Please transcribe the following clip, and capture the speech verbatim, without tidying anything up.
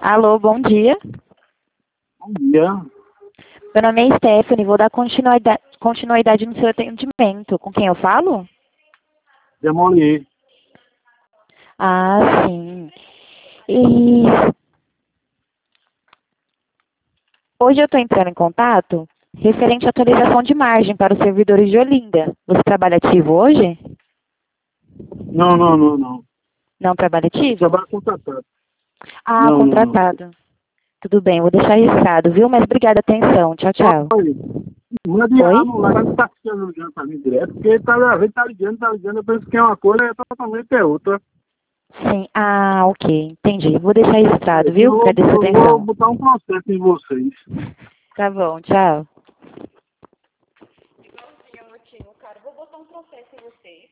Alô, bom dia. Bom dia. Meu nome é Stephanie, vou dar continuidade, continuidade no seu atendimento. Com quem eu falo? Demolier. Ah, sim. E hoje eu estou entrando em contato referente à atualização de margem para os servidores de Olinda. Você trabalha ativo hoje? Não, não, não, não. Não trabalha ativo? Trabalho contratado. Ah, Não, não, não. contratado. Tudo bem, vou deixar registrado, viu? Mas obrigada, atenção. Tchau, tchau. Olha, mande Oi? anular, não tá ficando ligando pra mim direto, porque tá, às vezes tá ligando, tá ligando, eu penso que é uma coisa e totalmente é outra. Sim. Ah, ok. Entendi. Vou deixar registrado, Eu viu? vou, Agradeço a eu vou atenção. botar um processo em vocês. Tá bom, tchau.